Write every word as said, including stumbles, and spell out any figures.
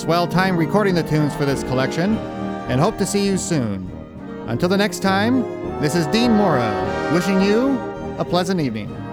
swell time recording the tunes for this collection, and hope to see you soon. Until the next time, this is Dean Mora, wishing you a pleasant evening.